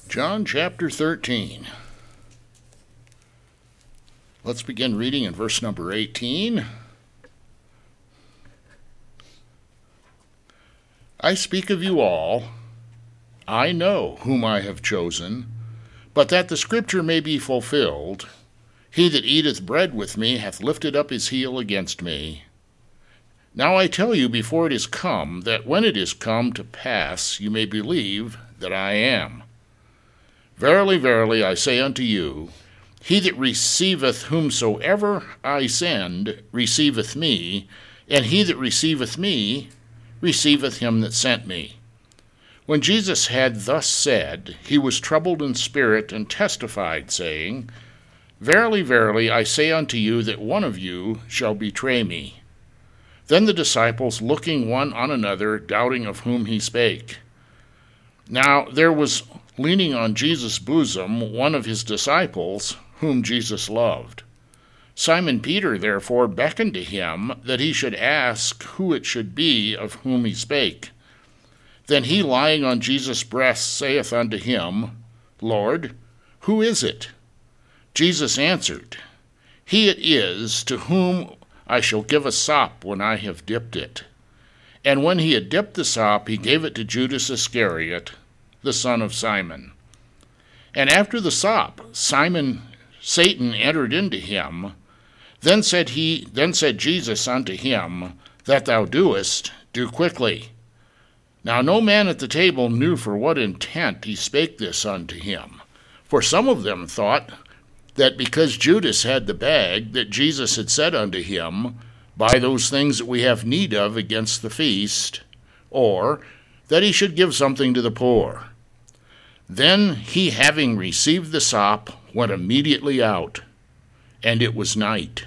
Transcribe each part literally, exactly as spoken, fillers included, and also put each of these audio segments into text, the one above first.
John chapter thirteen. Let's begin reading in verse number eighteen. I speak of you all. I know whom I have chosen, but that the scripture may be fulfilled, he that eateth bread with me hath lifted up his heel against me. Now I tell you before it is come, that when it is come to pass, you may believe that I am. Verily, verily, I say unto you, he that receiveth whomsoever I send receiveth me, and he that receiveth me receiveth him that sent me. When Jesus had thus said, he was troubled in spirit, and testified, saying, Verily, verily, I say unto you, that one of you shall betray me. Then the disciples, looking one on another, doubting of whom he spake. Now there was leaning on Jesus' bosom one of his disciples, whom Jesus loved. Simon Peter therefore beckoned to him that he should ask who it should be of whom he spake. Then he, lying on Jesus' breast, saith unto him, Lord, who is it? Jesus answered, He it is to whom I shall give a sop when I have dipped it. And when he had dipped the sop, he gave it to Judas Iscariot, the son of Simon. And after the sop, Simon Satan entered into him. Then said he, then said Jesus unto him, That thou doest, do quickly. Now no man at the table knew for what intent he spake this unto him. For some of them thought that because Judas had the bag, that Jesus had said unto him, Buy those things that we have need of against the feast, or that he should give something to the poor. Then he, having received the sop, went immediately out, and it was night.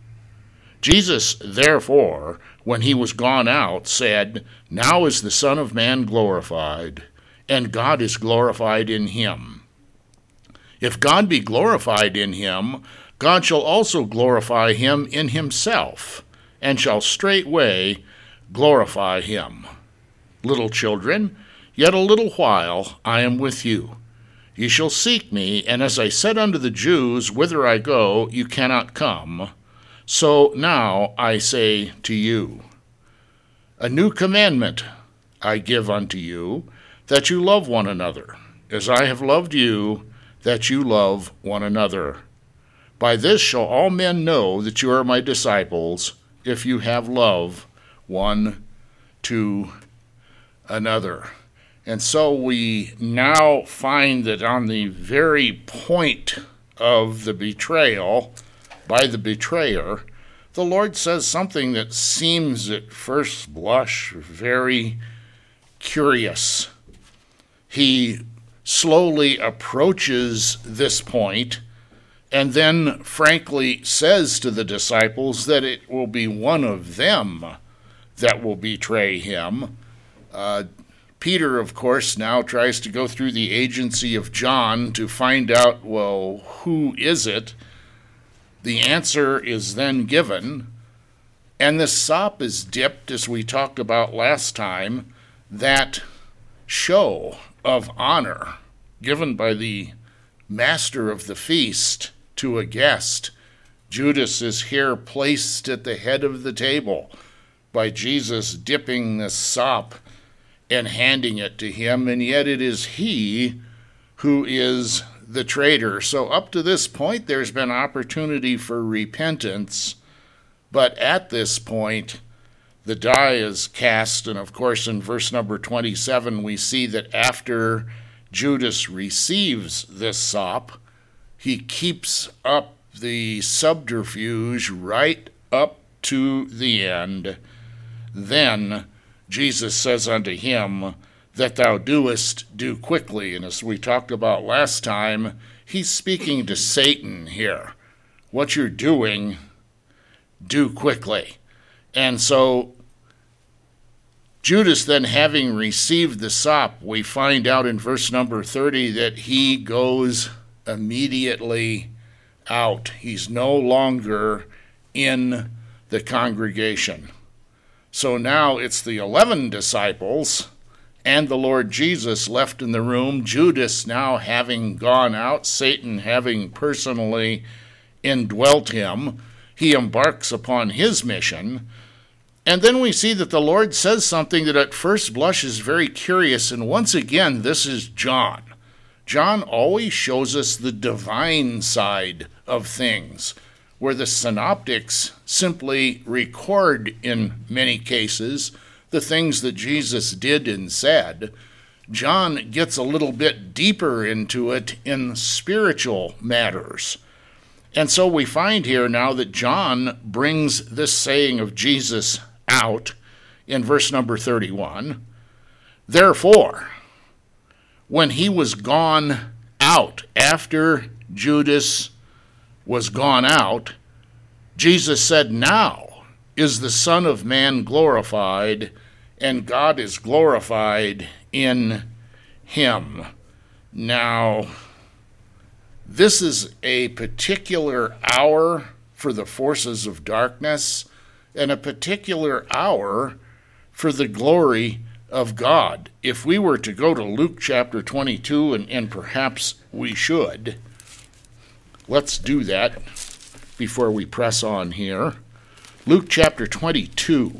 Jesus, therefore, when he was gone out, said, Now is the Son of Man glorified, and God is glorified in him. If God be glorified in him, God shall also glorify him in himself, and shall straightway glorify him. Little children, yet a little while I am with you. Ye shall seek me, and as I said unto the Jews, Whither I go, you cannot come. So now I say to you, A new commandment I give unto you, that you love one another, as I have loved you, that you love one another. By this shall all men know that you are my disciples, if you have love one to another. And so we now find that on the very point of the betrayal by the betrayer, the Lord says something that seems at first blush very curious. He slowly approaches this point and then frankly says to the disciples that it will be one of them that will betray him. Uh, Peter, of course, now tries to go through the agency of John to find out, well, who is it? The answer is then given, and the sop is dipped, as we talked about last time, that show of honor given by the master of the feast to a guest. Judas is here placed at the head of the table by Jesus dipping the sop and handing it to him, and yet it is he who is the traitor. So up to this point, there's been opportunity for repentance, but at this point, the die is cast, and of course in verse number twenty-seven, we see that after Judas receives this sop, he keeps up the subterfuge right up to the end. Then Jesus says unto him, That thou doest, do quickly. And as we talked about last time, he's speaking to Satan here. What you're doing, do quickly. And so Judas, then having received the sop, we find out in verse number thirty that he goes immediately out. He's no longer in the congregation. So now it's the eleven disciples and the Lord Jesus left in the room, Judas now having gone out, Satan having personally indwelt him, he embarks upon his mission. And then we see that the Lord says something that at first blush is very curious, and once again, this is John. John always shows us the divine side of things, where the synoptics simply record, in many cases, the things that Jesus did and said. John gets a little bit deeper into it in spiritual matters. And so we find here now that John brings this saying of Jesus out in verse number thirty-one. Therefore, when he was gone out, after Judas was gone out, Jesus said, now is the Son of Man glorified, and God is glorified in him. Now, this is a particular hour for the forces of darkness, and a particular hour for the glory of God. If we were to go to Luke chapter twenty-two, and, and perhaps we should, let's do that before we press on here. Luke chapter twenty-two.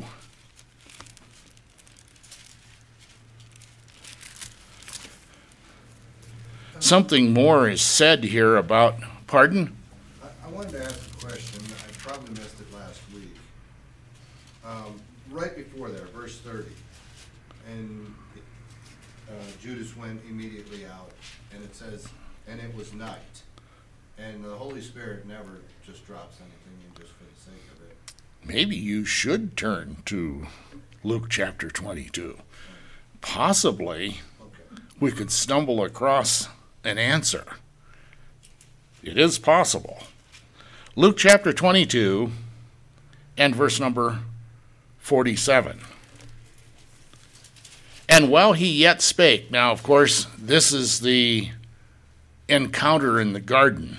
Something more is said here about, pardon? I, I wanted to ask a question. I probably missed it last week. Um, right before there, verse thirty, and uh, Judas went immediately out, and it says, and it was night. And the Holy Spirit never just drops anything in just for the sake of it. Maybe you should turn to Luke chapter twenty-two. Possibly Okay. we could stumble across an answer. It is possible. Luke chapter twenty-two and verse number forty-seven. And while he yet spake, now of course this is the encounter in the garden.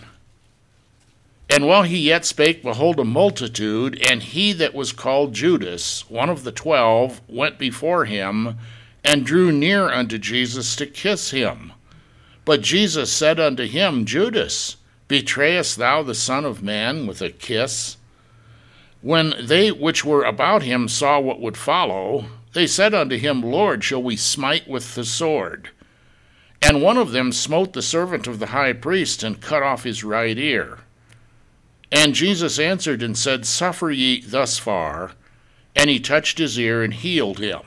And while he yet spake, behold, a multitude, and he that was called Judas, one of the twelve, went before him, and drew near unto Jesus to kiss him. But Jesus said unto him, Judas, betrayest thou the Son of Man with a kiss? When they which were about him saw what would follow, they said unto him, Lord, shall we smite with the sword? And one of them smote the servant of the high priest, and cut off his right ear. And Jesus answered and said, Suffer ye thus far. And he touched his ear and healed him.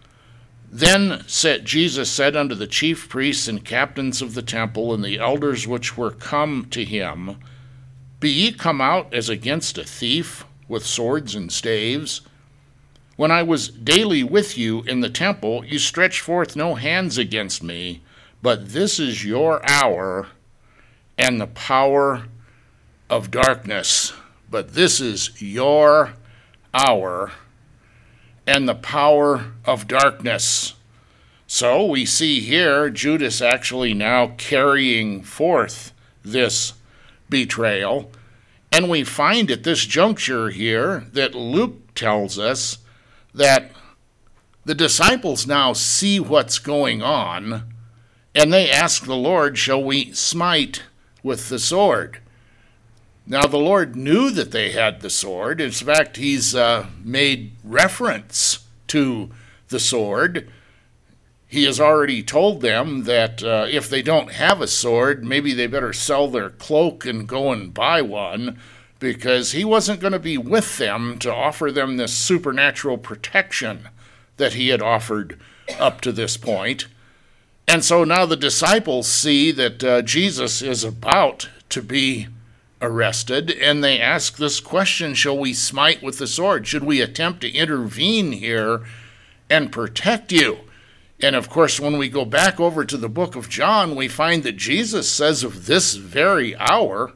Then said Jesus said unto the chief priests and captains of the temple, and the elders which were come to him, Be ye come out as against a thief, with swords and staves? When I was daily with you in the temple, you stretched forth no hands against me, but this is your hour and the power of darkness. But this is your hour and the power of darkness. So we see here Judas actually now carrying forth this betrayal. And we find at this juncture here that Luke tells us that the disciples now see what's going on, and they ask the Lord, shall we smite with the sword? Now, the Lord knew that they had the sword. In fact, he's uh, made reference to the sword. He has already told them that uh, if they don't have a sword, maybe they better sell their cloak and go and buy one, because he wasn't going to be with them to offer them this supernatural protection that he had offered up to this point. And so now the disciples see that uh, Jesus is about to be arrested, and they ask this question, shall we smite with the sword? Should we attempt to intervene here and protect you? And of course, when we go back over to the book of John, we find that Jesus says of this very hour,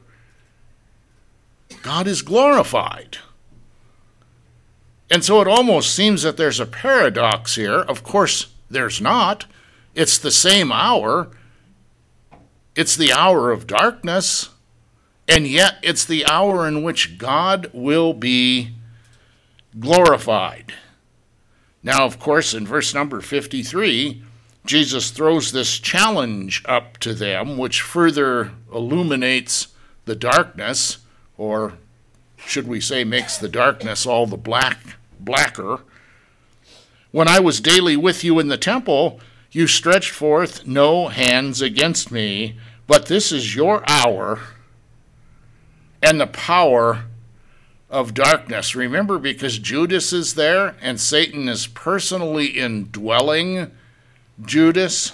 God is glorified. And so it almost seems that there's a paradox here. Of course, there's not. It's the same hour. It's the hour of darkness. And yet it's the hour in which God will be glorified. Now, of course, in verse number fifty-three, Jesus throws this challenge up to them, which further illuminates the darkness, or should we say makes the darkness all the black blacker. When I was daily with you in the temple, you stretched forth no hands against me, but this is your hour and the power of darkness. Remember, because Judas is there and Satan is personally indwelling Judas,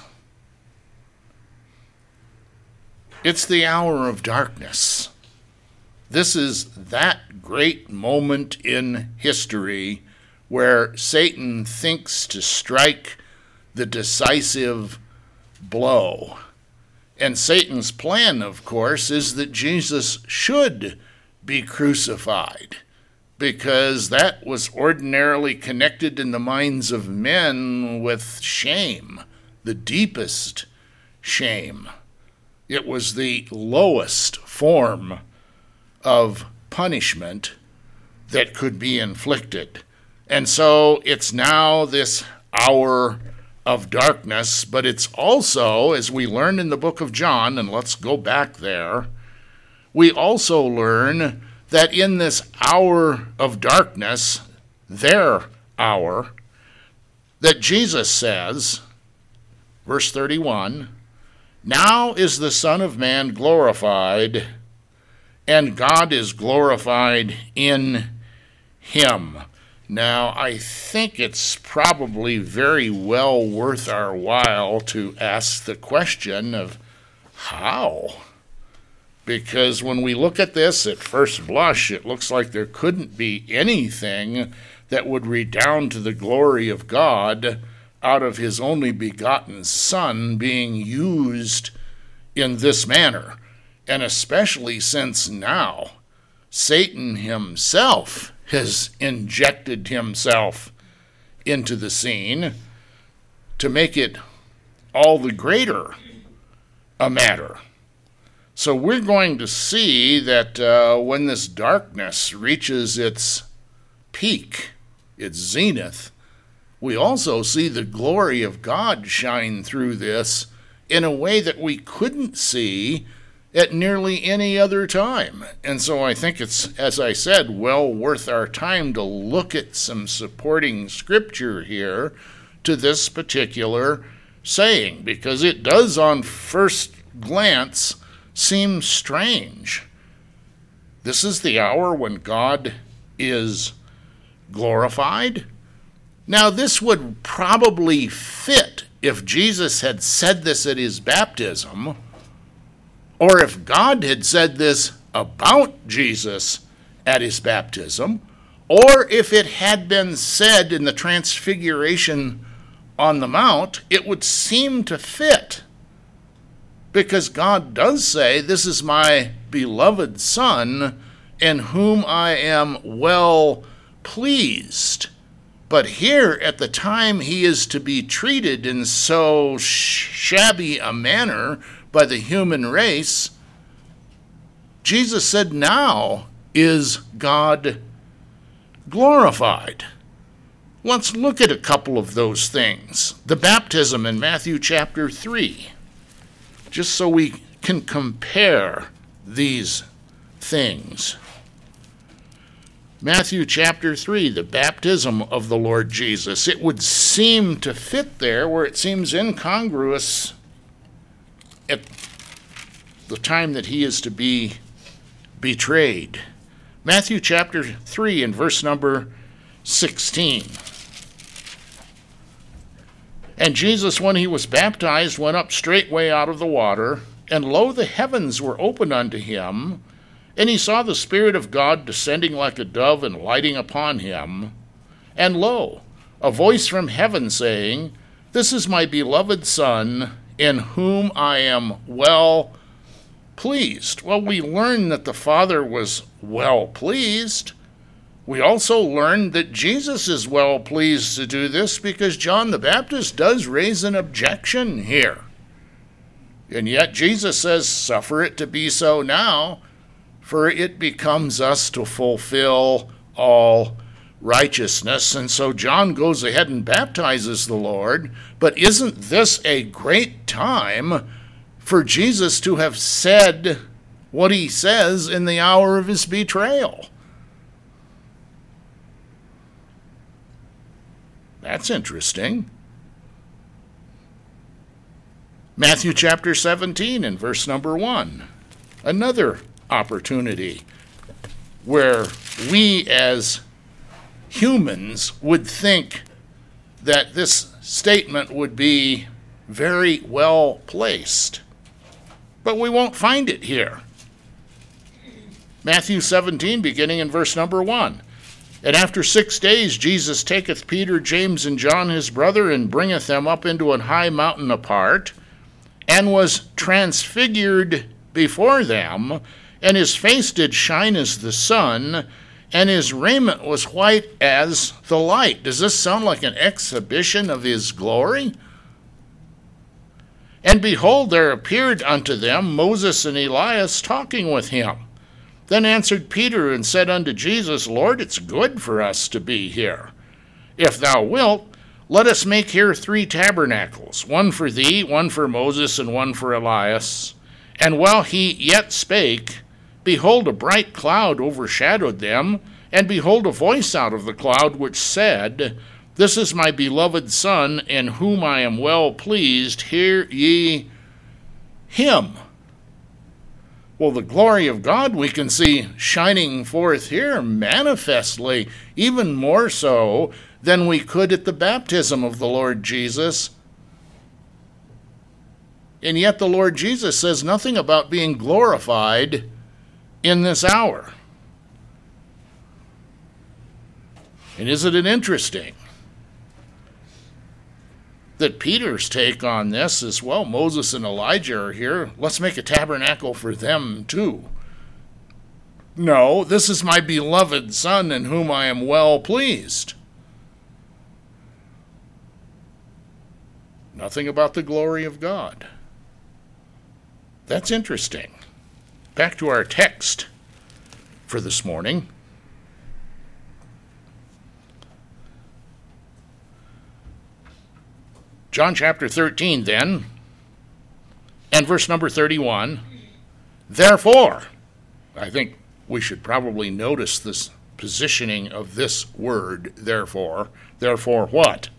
it's the hour of darkness. This is that great moment in history where Satan thinks to strike the decisive blow. And Satan's plan, of course, is that Jesus should be crucified, because that was ordinarily connected in the minds of men with shame, the deepest shame. It was the lowest form of punishment that could be inflicted. And so it's now this hour of darkness, but it's also, as we learn in the book of John, and let's go back there, we also learn that in this hour of darkness, their hour, that Jesus says, verse thirty-one, now is the Son of Man glorified, and God is glorified in him. Now, I think it's probably very well worth our while to ask the question of how? Because when we look at this at first blush, it looks like there couldn't be anything that would redound to the glory of God out of his only begotten Son being used in this manner. And especially since now Satan himself has injected himself into the scene to make it all the greater a matter. So we're going to see that uh, when this darkness reaches its peak, its zenith, we also see the glory of God shine through this in a way that we couldn't see at nearly any other time. And so I think it's, as I said, well worth our time to look at some supporting scripture here to this particular saying, because it does on first glance seem strange. This is the hour when God is glorified. Now, this would probably fit if Jesus had said this at his baptism, or if God had said this about Jesus at his baptism, or if it had been said in the Transfiguration on the Mount, it would seem to fit. Because God does say, this is my beloved Son, in whom I am well pleased. But here, at the time he is to be treated in so shabby a manner by the human race, Jesus said, now is God glorified. Let's look at a couple of those things. The baptism in Matthew chapter three, just so we can compare these things. Matthew chapter three, the baptism of the Lord Jesus. It would seem to fit there where it seems incongruous at the time that he is to be betrayed. Matthew chapter three and verse number sixteen. And Jesus, when he was baptized, went up straightway out of the water, and lo, the heavens were opened unto him, and he saw the Spirit of God descending like a dove and lighting upon him. And lo, a voice from heaven saying, This is my beloved Son, in whom I am well pleased. Well, we learn that the Father was well pleased. We also learn that Jesus is well pleased to do this because John the Baptist does raise an objection here. And yet Jesus says, suffer it to be so now, for it becomes us to fulfill all righteousness, and so John goes ahead and baptizes the Lord. But isn't this a great time for Jesus to have said what he says in the hour of his betrayal? That's interesting. Matthew chapter seventeen and verse number one. Another opportunity where we as humans would think that this statement would be very well placed. But we won't find it here. Matthew seventeen, beginning in verse number one. And after six days Jesus taketh Peter, James, and John his brother, and bringeth them up into an high mountain apart, and was transfigured before them, and his face did shine as the sun, and his raiment was white as the light. Does this sound like an exhibition of his glory? And behold, there appeared unto them Moses and Elias talking with him. Then answered Peter and said unto Jesus, Lord, it's good for us to be here. If thou wilt, let us make here three tabernacles, one for thee, one for Moses, and one for Elias. And while he yet spake, behold, a bright cloud overshadowed them, and behold, a voice out of the cloud which said, This is my beloved Son, in whom I am well pleased. Hear ye him. Well, the glory of God we can see shining forth here manifestly, even more so than we could at the baptism of the Lord Jesus. And yet the Lord Jesus says nothing about being glorified in this hour. And isn't it interesting that Peter's take on this is, well, Moses and Elijah are here. Let's make a tabernacle for them too. No, this is my beloved Son in whom I am well pleased. Nothing about the glory of God. That's interesting. Back to our text for this morning. John chapter thirteen, then, and verse number thirty-one. Therefore, I think we should probably notice this positioning of this word, therefore. Therefore what?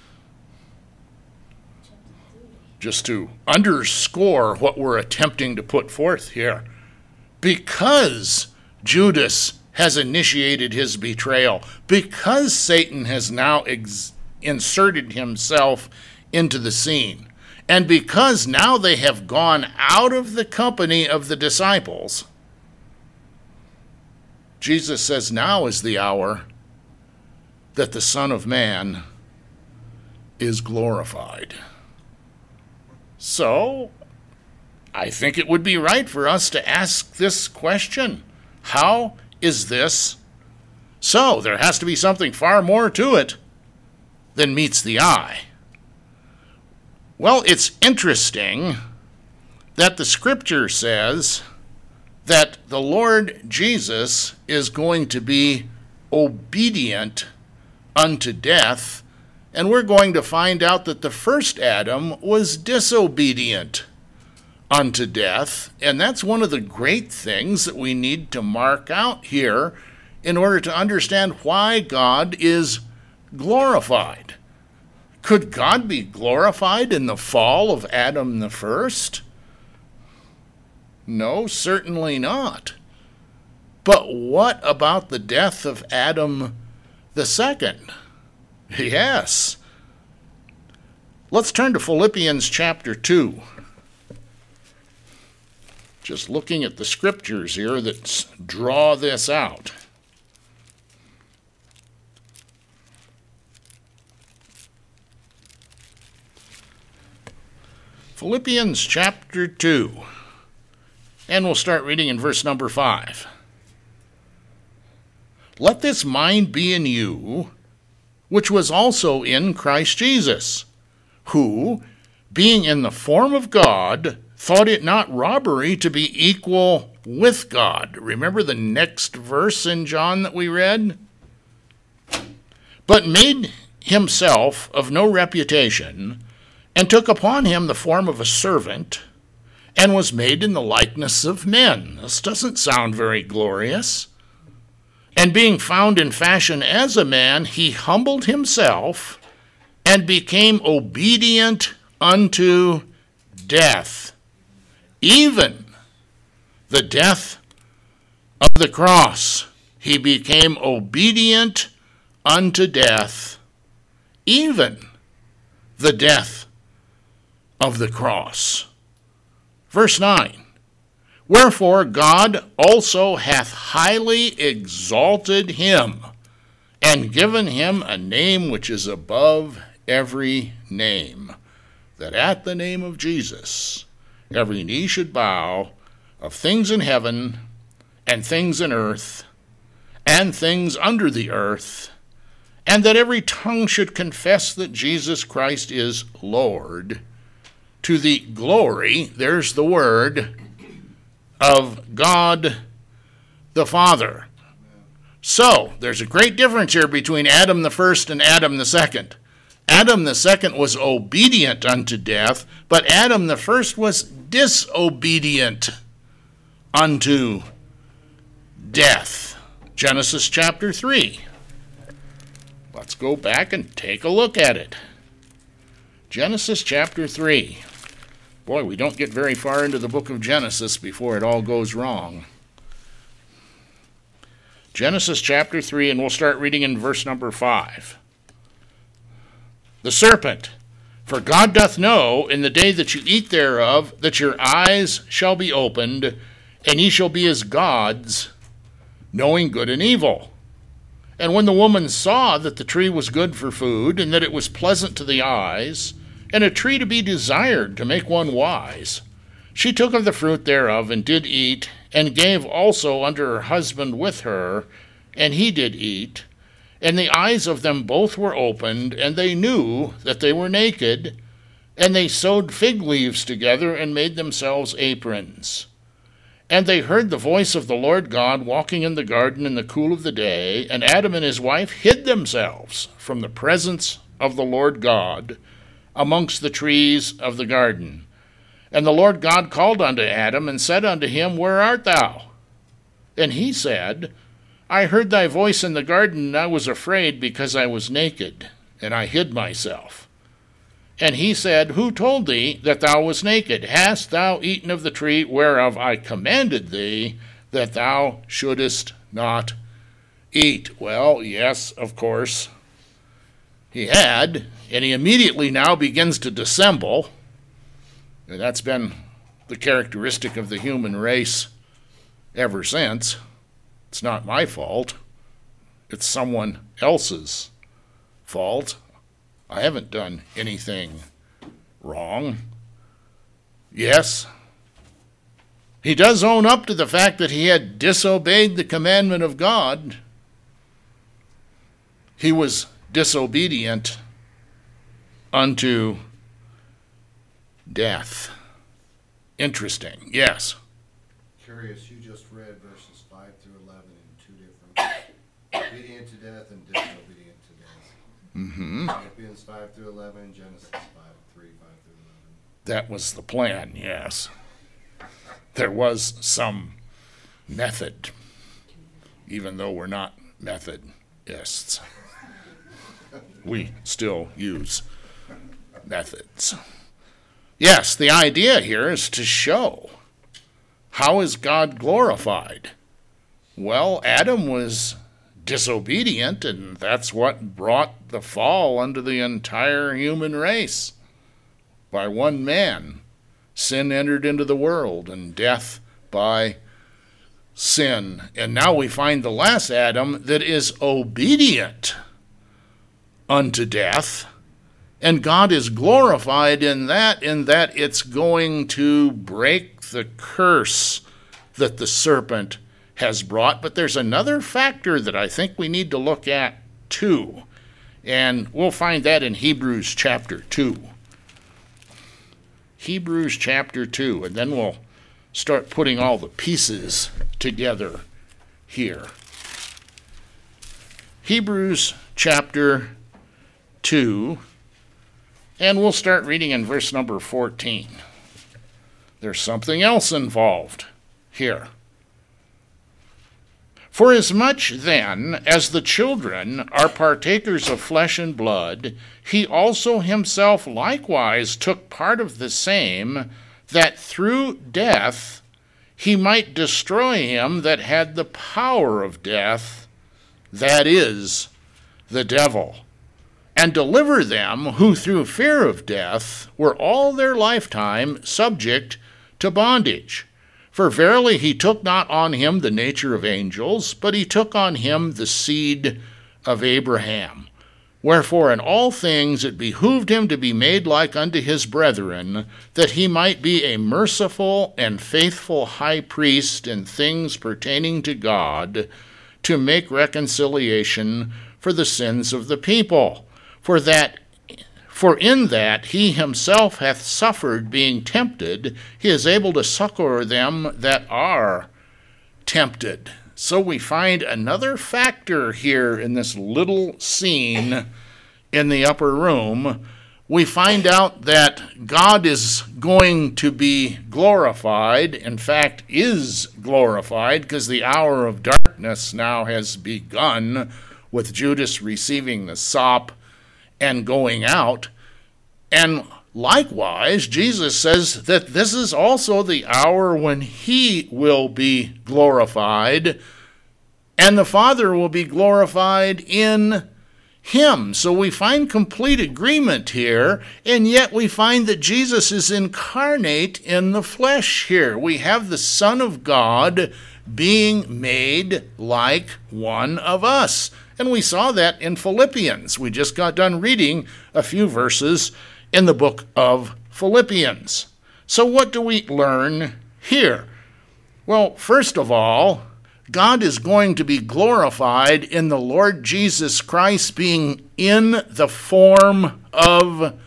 Just to underscore what we're attempting to put forth here. Because Judas has initiated his betrayal, because Satan has now ex- inserted himself into the scene, and because now they have gone out of the company of the disciples, Jesus says now is the hour that the Son of Man is glorified. So, I think it would be right for us to ask this question. How is this so? There has to be something far more to it than meets the eye. Well, it's interesting that the Scripture says that the Lord Jesus is going to be obedient unto death, and we're going to find out that the first Adam was disobedient unto death, and that's one of the great things that we need to mark out here in order to understand why God is glorified. Could God be glorified in the fall of Adam the first? No, certainly not. But what about the death of Adam the second? Yes. Let's turn to Philippians chapter two. Just looking at the scriptures here that draw this out. Philippians chapter two, and we'll start reading in verse number five. Let this mind be in you, which was also in Christ Jesus, who, being in the form of God, thought it not robbery to be equal with God. Remember the next verse in John that we read? but made himself of no reputation, and took upon him the form of a servant, and was made in the likeness of men. This doesn't sound very glorious. And being found in fashion as a man, he humbled himself and became obedient unto death, even the death of the cross. He became obedient unto death, even the death of the cross. Verse nine, wherefore God also hath highly exalted him, and given him a name which is above every name, that at the name of Jesus every knee should bow, of things in heaven, and things in earth, and things under the earth, and that every tongue should confess that Jesus Christ is Lord, to the glory, there's the word, of God the Father. So, there's a great difference here between Adam the first and Adam the second. Adam the second was obedient unto death, but Adam the first was disobedient unto death. Genesis chapter three. Let's go back and take a look at it. Genesis chapter three. Boy, we don't get very far into the book of Genesis before it all goes wrong. Genesis chapter three, and we'll start reading in verse number five. The serpent, for God doth know in the day that you eat thereof, that your eyes shall be opened, and ye shall be as gods, knowing good and evil. And when the woman saw that the tree was good for food, and that it was pleasant to the eyes, and a tree to be desired to make one wise, she took of the fruit thereof, and did eat, and gave also unto her husband with her, and he did eat. And the eyes of them both were opened, and they knew that they were naked, and they sewed fig leaves together, and made themselves aprons. And they heard the voice of the Lord God walking in the garden in the cool of the day, and Adam and his wife hid themselves from the presence of the Lord God amongst the trees of the garden. And the Lord God called unto Adam, and said unto him, Where art thou? And he said, I heard thy voice in the garden, and I was afraid, because I was naked, and I hid myself. And he said, Who told thee that thou wast naked? Hast thou eaten of the tree whereof I commanded thee that thou shouldest not eat? Well, yes, of course, he had, and he immediately now begins to dissemble. And that's been the characteristic of the human race ever since. It's not my fault. It's someone else's fault. I haven't done anything wrong. Yes, he does own up to the fact that he had disobeyed the commandment of God. He was disobedient unto death. Interesting, yes. Curious, you just read verses five through eleven in two different, obedient to death and disobedient to death. Mm-hmm. Philippians five through eleven, Genesis five, three, five through eleven. That was the plan, yes. There was some method, even though we're not Methodists. We still use methods. Yes, the idea here is to show, how is God glorified? Well, Adam was disobedient, and that's what brought the fall unto the entire human race. By one man, sin entered into the world, and death by sin. And now we find the last Adam that is obedient unto death, and God is glorified in that, in that it's going to break the curse that the serpent has brought. But there's another factor that I think we need to look at too, and we'll find that in Hebrews chapter two. Hebrews chapter two, and then we'll start putting all the pieces together here. Hebrews chapter two, and we'll start reading in verse number fourteen. There's something else involved here. Forasmuch then as the children are partakers of flesh and blood, he also himself likewise took part of the same, that through death he might destroy him that had the power of death, that is, the devil, and deliver them who through fear of death were all their lifetime subject to bondage. For verily he took not on him the nature of angels, but he took on him the seed of Abraham. Wherefore in all things it behooved him to be made like unto his brethren, that he might be a merciful and faithful high priest in things pertaining to God, to make reconciliation for the sins of the people. For that For in that he himself hath suffered being tempted, he is able to succor them that are tempted. So we find another factor here in this little scene in the upper room. We find out that God is going to be glorified, in fact, is glorified, because the hour of darkness now has begun with Judas receiving the sop and going out. And likewise, Jesus says that this is also the hour when he will be glorified, and the Father will be glorified in him. So we find complete agreement here, and yet we find that Jesus is incarnate in the flesh here. We have the Son of God being made like one of us. And we saw that in Philippians. We just got done reading a few verses in the book of Philippians. So what do we learn here? Well, first of all, God is going to be glorified in the Lord Jesus Christ being in the form of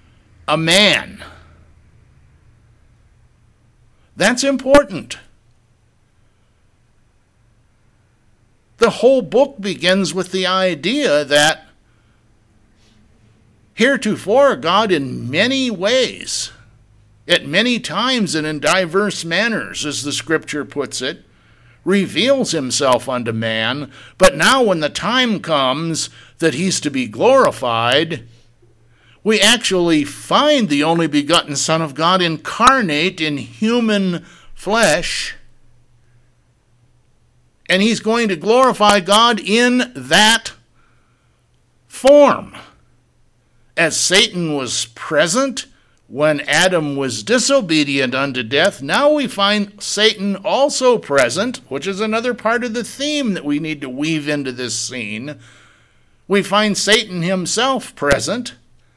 a man. That's important. The whole book begins with the idea that heretofore God in many ways, at many times and in diverse manners, as the scripture puts it, reveals himself unto man, but now when the time comes that he's to be glorified, we actually find the only begotten Son of God incarnate in human flesh, and he's going to glorify God in that form. As Satan was present when Adam was disobedient unto death, now we find Satan also present, which is another part of the theme that we need to weave into this scene. We find Satan himself present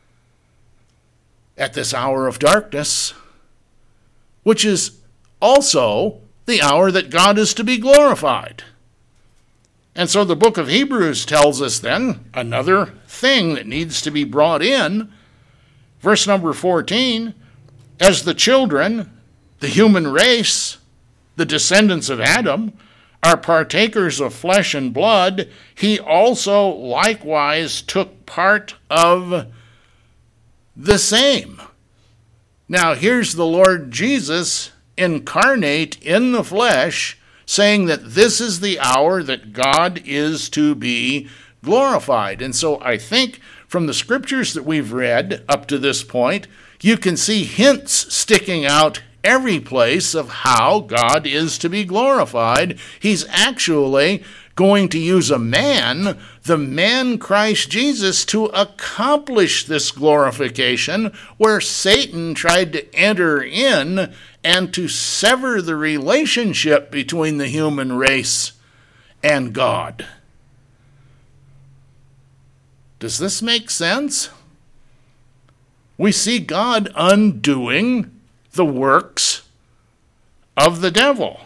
at this hour of darkness, which is also the hour that God is to be glorified. And so the book of Hebrews tells us then another thing that needs to be brought in. Verse number fourteen, as the children, the human race, the descendants of Adam, are partakers of flesh and blood, he also likewise took part of the same. Now here's the Lord Jesus incarnate in the flesh, saying that this is the hour that God is to be glorified. And so I think from the scriptures that we've read up to this point, you can see hints sticking out every place of how God is to be glorified. He's actually going to use a man, the man Christ Jesus, to accomplish this glorification, where Satan tried to enter in and to sever the relationship between the human race and God. Does this make sense? We see God undoing the works of the devil.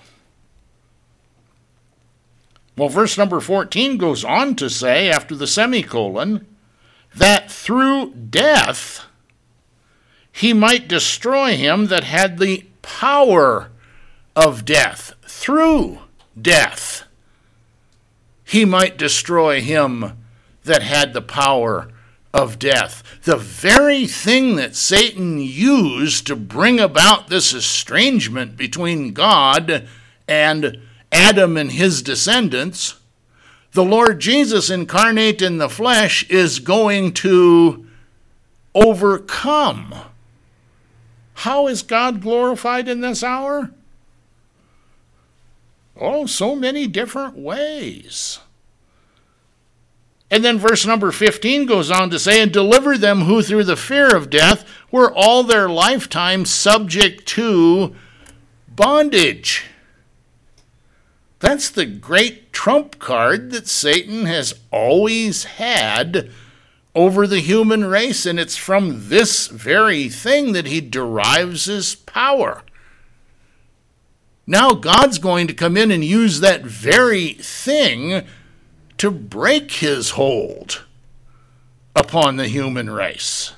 Well, verse number fourteen goes on to say, after the semicolon, that through death he might destroy him that had the power of death. Through death he might destroy him that had the power of death. The very thing that Satan used to bring about this estrangement between God and Adam and his descendants, the Lord Jesus incarnate in the flesh is going to overcome. How is God glorified in this hour? Oh, so many different ways. And then verse number fifteen goes on to say, and deliver them who through the fear of death were all their lifetime subject to bondage. That's the great trump card that Satan has always had over the human race, and it's from this very thing that he derives his power. Now God's going to come in and use that very thing to break his hold upon the human race.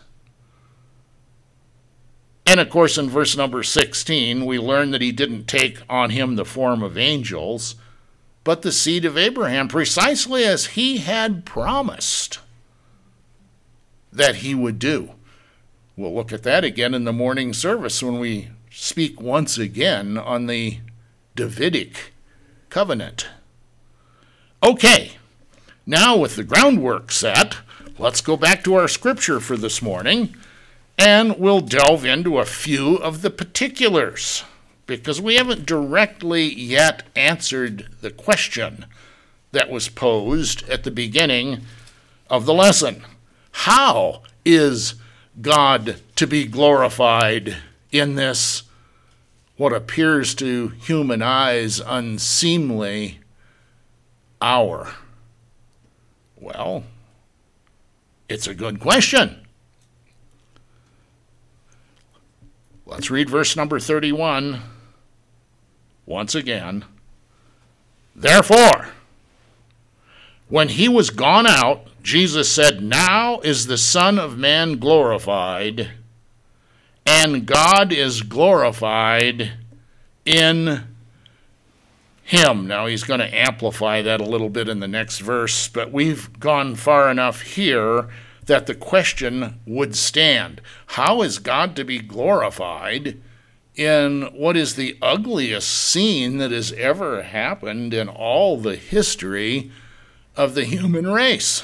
And of course, in verse number sixteen, we learn that he didn't take on him the form of angels, but the seed of Abraham, precisely as he had promised that he would do. We'll look at that again in the morning service when we speak once again on the Davidic covenant. Okay, now with the groundwork set, let's go back to our scripture for this morning, and we'll delve into a few of the particulars, because we haven't directly yet answered the question that was posed at the beginning of the lesson. How is God to be glorified in this, what appears to human eyes, unseemly hour? Well, it's a good question. Let's read verse number thirty-one once again. Therefore, when he was gone out, Jesus said, now is the Son of Man glorified, and God is glorified in him. Now he's going to amplify that a little bit in the next verse, but we've gone far enough here that the question would stand. How is God to be glorified in what is the ugliest scene that has ever happened in all the history of the human race?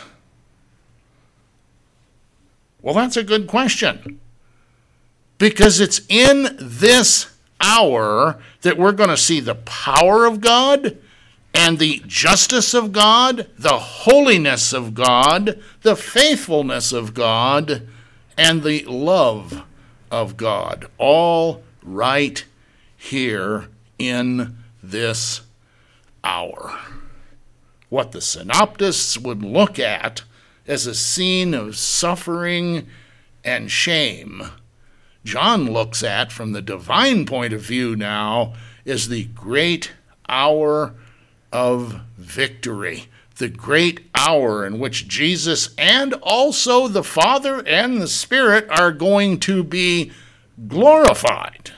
Well, that's a good question, because it's in this hour that we're going to see the power of God and the justice of God, the holiness of God, the faithfulness of God, and the love of God, all right here in this hour. What the synoptists would look at as a scene of suffering and shame, John looks at from the divine point of view now as the great hour of victory, the great hour in which Jesus and also the Father and the Spirit are going to be glorified.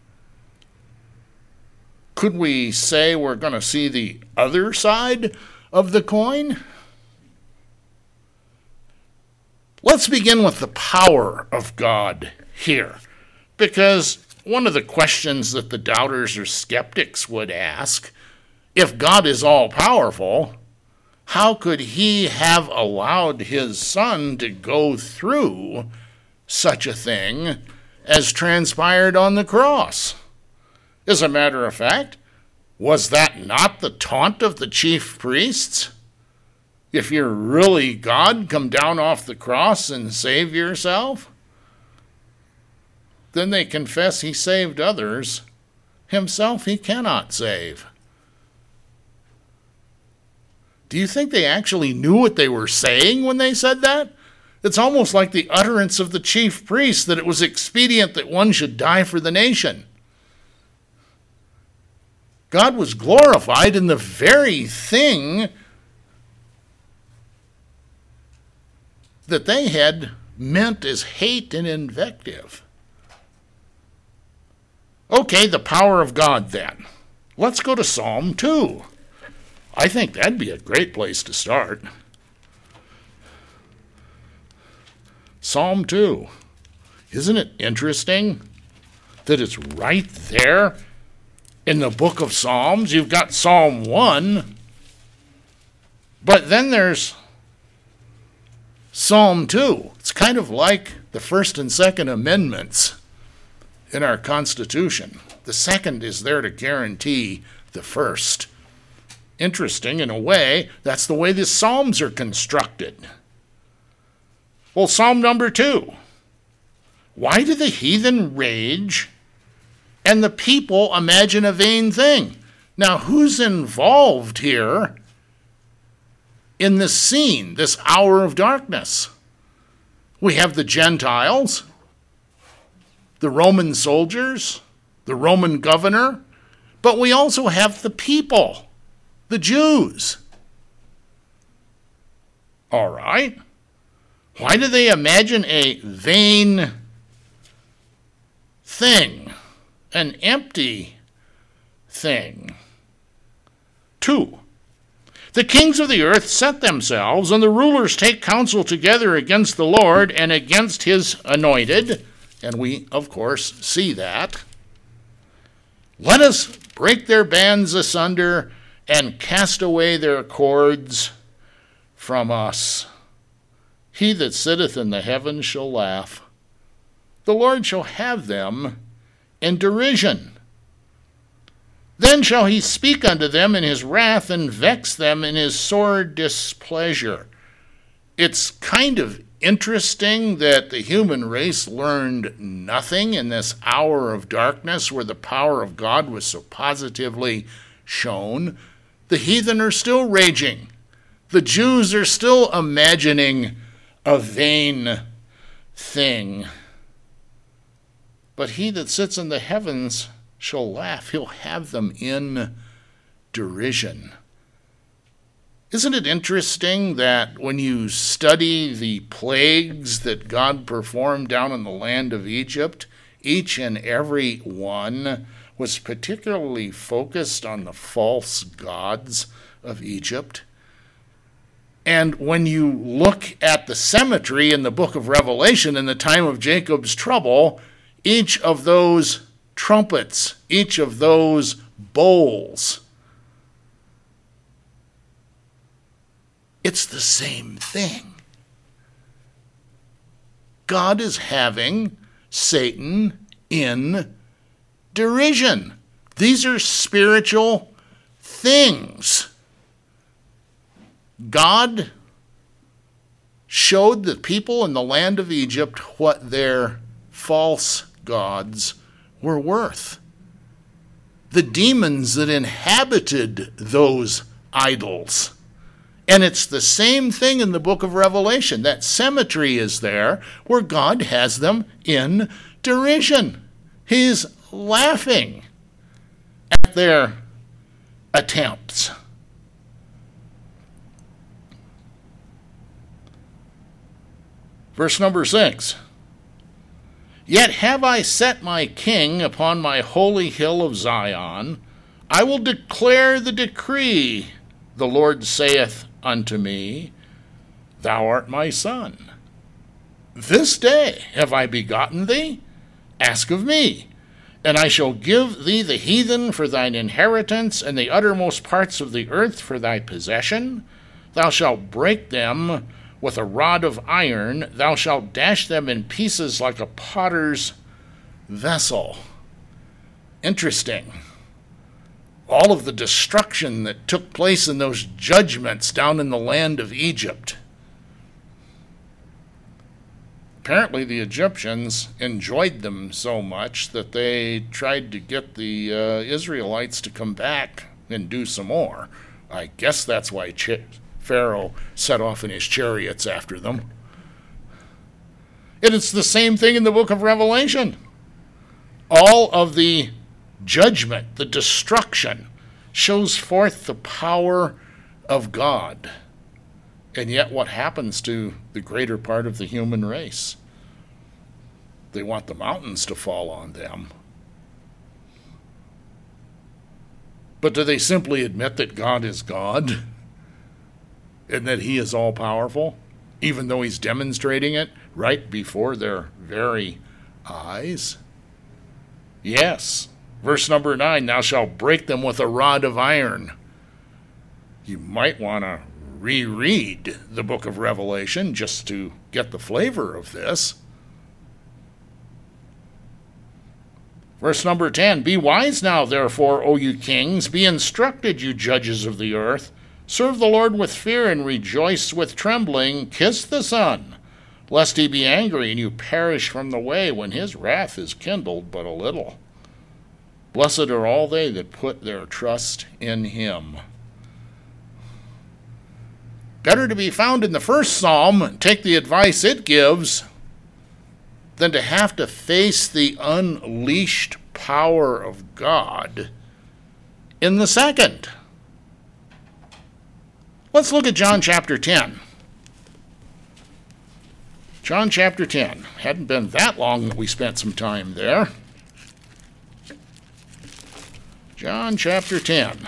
Could we say we're going to see the other side of the coin? Let's begin with the power of God here, because one of the questions that the doubters or skeptics would ask, if God is all-powerful, how could he have allowed his Son to go through such a thing as transpired on the cross? As a matter of fact, was that not the taunt of the chief priests? If you're really God, come down off the cross and save yourself. Then they confess he saved others. Himself he cannot save. Do you think they actually knew what they were saying when they said that? It's almost like the utterance of the chief priests that it was expedient that one should die for the nation. God was glorified in the very thing that they had meant as hate and invective. Okay, the power of God then. Let's go to Psalm two. I think that'd be a great place to start. Psalm two. Isn't it interesting that it's right there in the book of Psalms? You've got Psalm one, but then there's Psalm two. It's kind of like the First and Second Amendments in our Constitution. The second is there to guarantee the first. Interesting, in a way, that's the way the Psalms are constructed. Well, Psalm number two. Why do the heathen rage and the people imagine a vain thing? Now, who's involved here in this scene, this hour of darkness? We have the Gentiles, the Roman soldiers, the Roman governor, but we also have the people, the Jews. All right. Why do they imagine a vain thing, an empty thing? Two, the kings of the earth set themselves, and the rulers take counsel together against the Lord and against his anointed. And we, of course, see that. Let us break their bands asunder and cast away their cords from us. He that sitteth in the heavens shall laugh. The Lord shall have them in derision. Then shall he speak unto them in his wrath and vex them in his sore displeasure. It's kind of interesting that the human race learned nothing in this hour of darkness where the power of God was so positively shown. The heathen are still raging. The Jews are still imagining a vain thing. But he that sits in the heavens shall laugh. He'll have them in derision. Isn't it interesting that when you study the plagues that God performed down in the land of Egypt, each and every one was particularly focused on the false gods of Egypt? And when you look at the symmetry in the book of Revelation in the time of Jacob's trouble, each of those trumpets, each of those bowls, it's the same thing. God is having Satan in derision. These are spiritual things. God showed the people in the land of Egypt what their false gods were worth. The demons that inhabited those idols. And it's the same thing in the book of Revelation. That symmetry is there where God has them in derision. He's laughing at their attempts. Verse number six. Yet have I set my king upon my holy hill of Zion. I will declare the decree. The Lord saith unto me, Thou art my son. This day have I begotten thee. Ask of me, and I shall give thee the heathen for thine inheritance, and the uttermost parts of the earth for thy possession. Thou shalt break them with a rod of iron. Thou shalt dash them in pieces like a potter's vessel. Interesting. All of the destruction that took place in those judgments down in the land of Egypt. Apparently the Egyptians enjoyed them so much that they tried to get the uh, Israelites to come back and do some more. I guess that's why Ch- Pharaoh set off in his chariots after them. And it's the same thing in the book of Revelation. All of the judgment, the destruction, shows forth the power of God. And yet what happens to the greater part of the human race? They want the mountains to fall on them. But do they simply admit that God is God? And that he is all-powerful, even though he's demonstrating it right before their very eyes? Yes. Verse number nine, thou shalt break them with a rod of iron. You might want to reread the book of Revelation just to get the flavor of this. Verse number ten, be wise now, therefore, O you kings, be instructed, you judges of the earth. Serve the Lord with fear and rejoice with trembling. Kiss the Son, lest he be angry and you perish from the way when his wrath is kindled but a little. Blessed are all they that put their trust in him. Better to be found in the first psalm and take the advice it gives than to have to face the unleashed power of God in the second. Let's look at John chapter ten. John chapter ten. Hadn't been that long that we spent some time there. John chapter ten.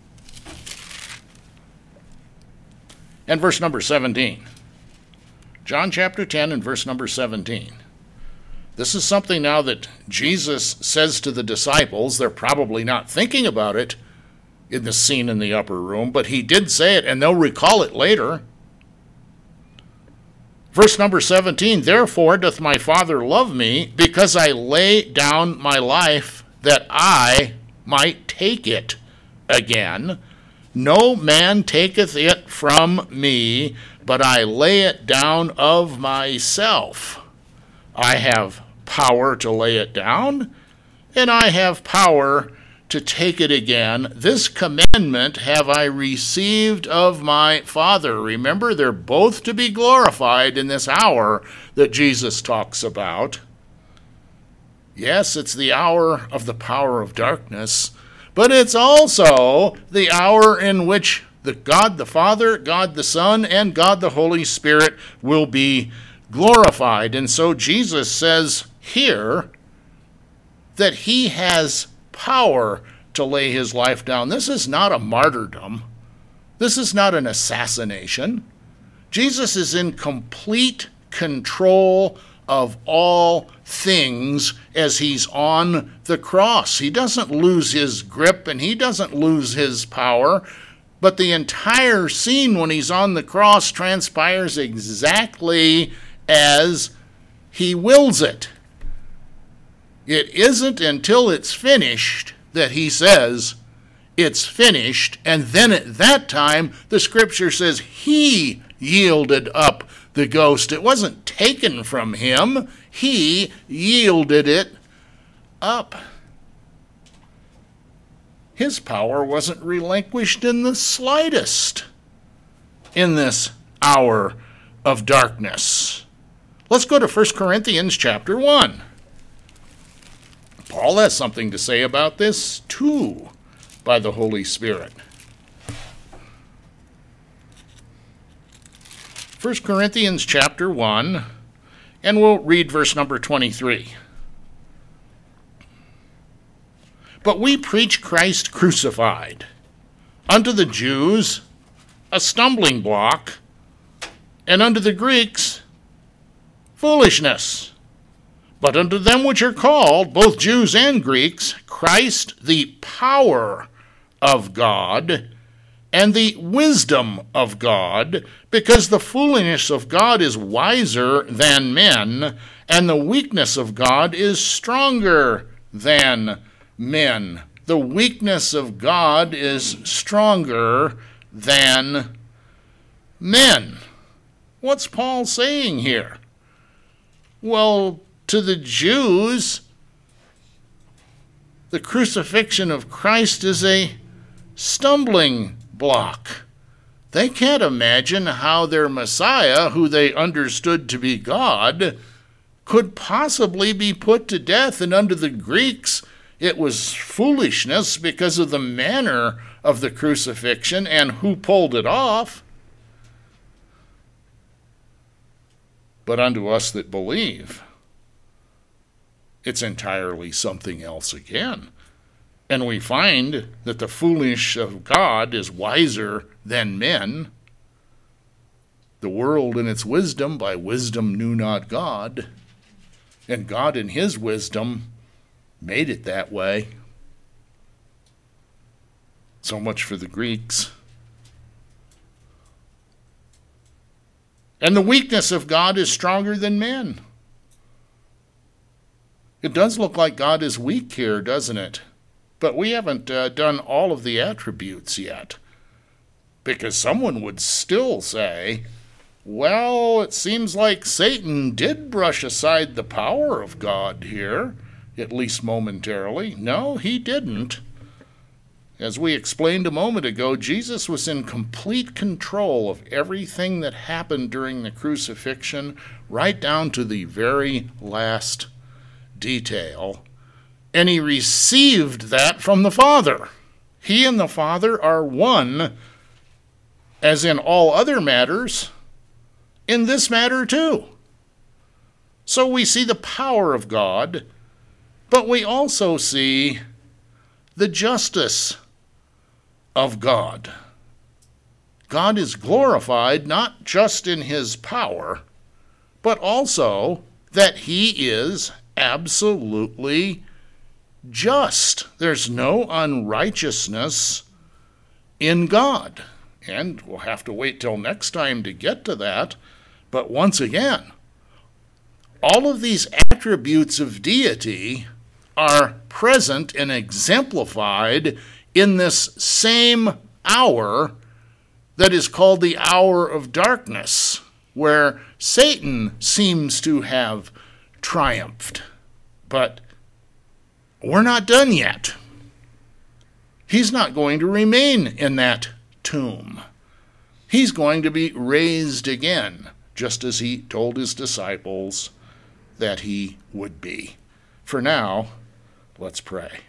And verse number seventeen. John chapter ten and verse number seventeen. This is something now that Jesus says to the disciples. They're probably not thinking about it in the scene in the upper room, but he did say it, and they'll recall it later. Verse number seventeen, therefore doth my Father love me, because I lay down my life, that I might take it again. No man taketh it from me, but I lay it down of myself. I have power to lay it down, and I have power to take it again. This commandment have I received of my Father. Remember, they're both to be glorified in this hour that Jesus talks about. Yes, it's the hour of the power of darkness, but it's also the hour in which the God the Father, God the Son, and God the Holy Spirit will be glorified. And so Jesus says here that he has power to lay his life down. This is not a martyrdom. This is not an assassination. Jesus is in complete control of all things as he's on the cross. He doesn't lose his grip and he doesn't lose his power, but the entire scene when he's on the cross transpires exactly as he wills it. It isn't until it's finished that he says, it's finished, and then at that time, the scripture says he yielded up the ghost. It wasn't taken from him. He yielded it up. His power wasn't relinquished in the slightest in this hour of darkness. Let's go to First Corinthians chapter one. Paul has something to say about this too, by the Holy Spirit. First Corinthians chapter one, and we'll read verse number twenty-three. But we preach Christ crucified, unto the Jews a stumbling block, and unto the Greeks foolishness. But unto them which are called, both Jews and Greeks, Christ the power of God and the wisdom of God, because the foolishness of God is wiser than men, and the weakness of God is stronger than men. The weakness of God is stronger than men. What's Paul saying here? Well, to the Jews, the crucifixion of Christ is a stumbling block. They can't imagine how their Messiah, who they understood to be God, could possibly be put to death. And unto the Greeks, it was foolishness because of the manner of the crucifixion and who pulled it off. But unto us that believe, it's entirely something else again. And we find that the foolish of God is wiser than men. The world in its wisdom by wisdom knew not God, and God in his wisdom made it that way. So much for the Greeks. And the weakness of God is stronger than men. It does look like God is weak here, doesn't it? But we haven't uh, done all of the attributes yet. Because someone would still say, well, it seems like Satan did brush aside the power of God here, at least momentarily. No, he didn't. As we explained a moment ago, Jesus was in complete control of everything that happened during the crucifixion, right down to the very last detail. And he received that from the Father. He and the Father are one, as in all other matters, in this matter too. So we see the power of God, but we also see the justice of God. God is glorified not just in his power, but also that he is absolutely just. There's no unrighteousness in God. And we'll have to wait till next time to get to that. But once again, all of these attributes of deity are present and exemplified in this same hour that is called the hour of darkness, where Satan seems to have triumphed. But we're not done yet. He's not going to remain in that tomb. He's going to be raised again, just as he told his disciples that he would be. For now, let's pray.